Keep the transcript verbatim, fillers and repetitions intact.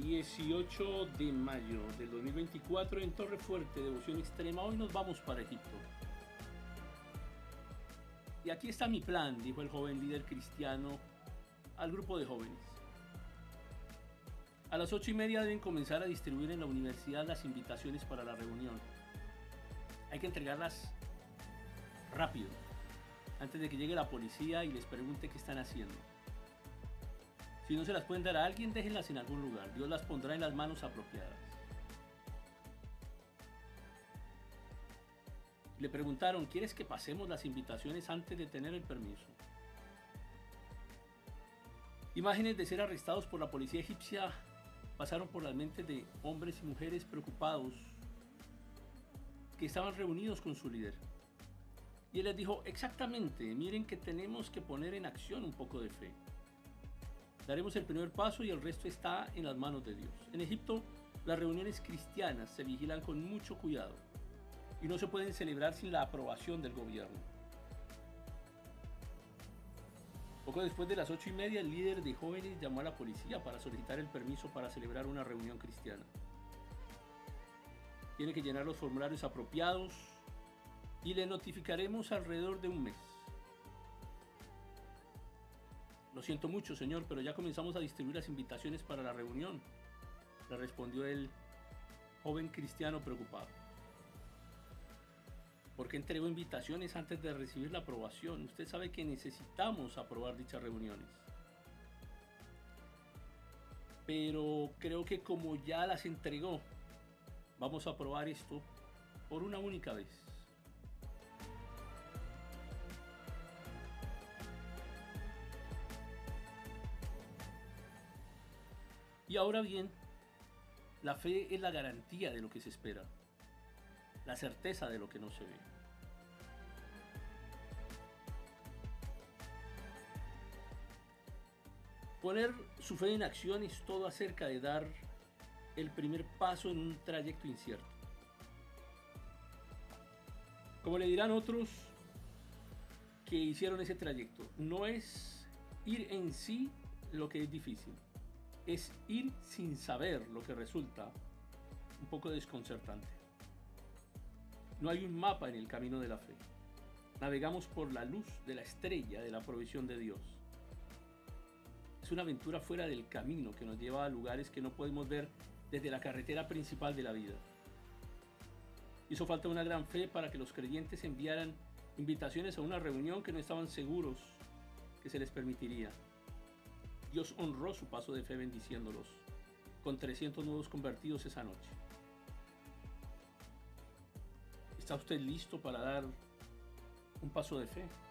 dieciocho de mayo del dos mil veinticuatro en Torre Fuerte, devoción extrema. Hoy nos vamos para Egipto. Y aquí está mi plan, dijo el joven líder cristiano al grupo de jóvenes. A las ocho y media deben comenzar a distribuir en la universidad las invitaciones para la reunión. Hay que entregarlas rápido, antes de que llegue la policía y les pregunte qué están haciendo. Si no se las pueden dar a alguien, déjenlas en algún lugar. Dios las pondrá en las manos apropiadas. Le preguntaron, ¿quieres que pasemos las invitaciones antes de tener el permiso? Imágenes de ser arrestados por la policía egipcia pasaron por las mentes de hombres y mujeres preocupados que estaban reunidos con su líder. Y él les dijo, exactamente, miren que tenemos que poner en acción un poco de fe. Daremos el primer paso y el resto está en las manos de Dios. En Egipto, las reuniones cristianas se vigilan con mucho cuidado y no se pueden celebrar sin la aprobación del gobierno. Poco después de las ocho y media, el líder de jóvenes llamó a la policía para solicitar el permiso para celebrar una reunión cristiana. Tiene que llenar los formularios apropiados y le notificaremos alrededor de un mes. Lo siento mucho, señor, pero ya comenzamos a distribuir las invitaciones para la reunión, le respondió el joven cristiano preocupado. ¿Por qué entregó invitaciones antes de recibir la aprobación? Usted sabe que necesitamos aprobar dichas reuniones. Pero creo que como ya las entregó, vamos a aprobar esto por una única vez. Y ahora bien, la fe es la garantía de lo que se espera, la certeza de lo que no se ve. Poner su fe en acción es todo acerca de dar el primer paso en un trayecto incierto. Como le dirán otros que hicieron ese trayecto, no es ir en sí lo que es difícil. Es ir sin saber, lo que resulta un poco desconcertante. No hay un mapa en el camino de la fe. Navegamos por la luz de la estrella de la provisión de Dios. Es una aventura fuera del camino que nos lleva a lugares que no podemos ver desde la carretera principal de la vida. Hizo falta una gran fe para que los creyentes enviaran invitaciones a una reunión que no estaban seguros que se les permitiría. Dios honró su paso de fe bendiciéndolos con trescientos nuevos convertidos esa noche. ¿Está usted listo para dar un paso de fe?